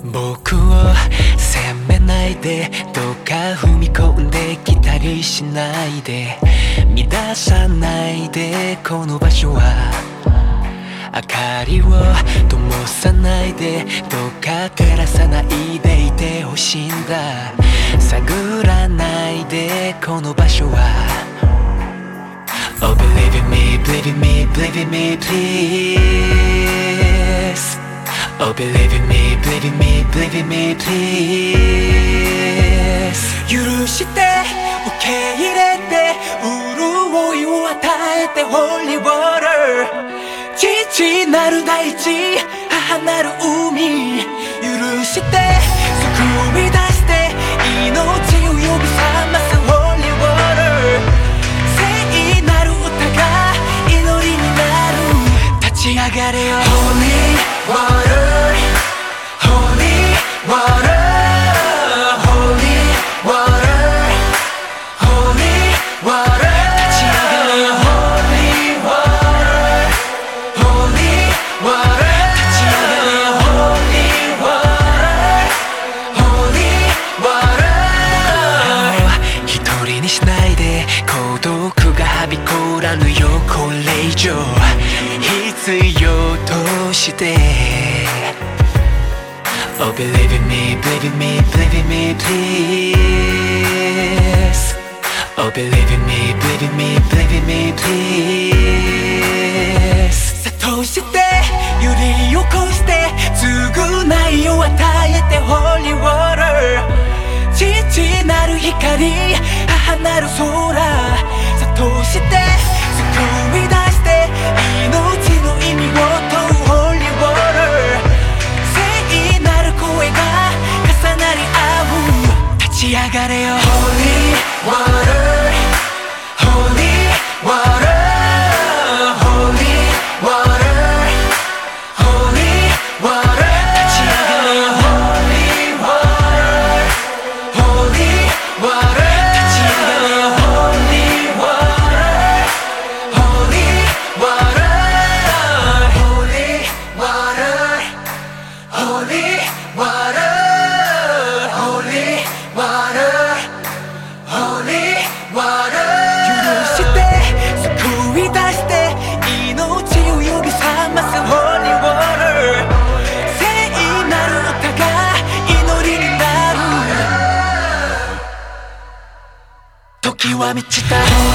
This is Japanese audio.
僕を責めないで、どうか踏み込んできたりしないで、乱さないでこの場所は。明かりを灯さないで、どうか照らさないでいてほしいんだ。探らないでこの場所は。 Oh believe in me, believe in me, believe in me please. Oh believe in me, believe in me, believe in me please. 許して受け入れて、潤いを与えて Holy water。 父なる大地、母なる海、許して救い出して命を呼び覚ます Holy water。 聖なる歌が祈りになる。立ち上がれよ Holy water、 Holy water、 Holy water、 Holy water。 立ち上がれよ Holy water、 Holy water。 立ち上がれよ Holy water、 Holy water。 一人にしないで、孤独がはびこらぬよこれ以上。必要として Oh believe in me, believe in me, believe in me please. Oh believe in me, believe in me, believe in me please。 諭して揺り起こして償いを与えて Holy water。 父なる光、母なる空、諭して救い出して命の意味を問う Holy water。 聖なる声が重なり合う。立ち上がれよ Holy water、 Holy water、 Holy water、 Holy water。 立ち上がれよ Holy water、 Holy water。 立ち上がれよ Holy water、 Holy water、 Holy water、 Holy water、 Holy water、 Holy water。 許して救い出して命を呼び覚ます Holy water。 聖なる歌が祈りになる。時は満ちた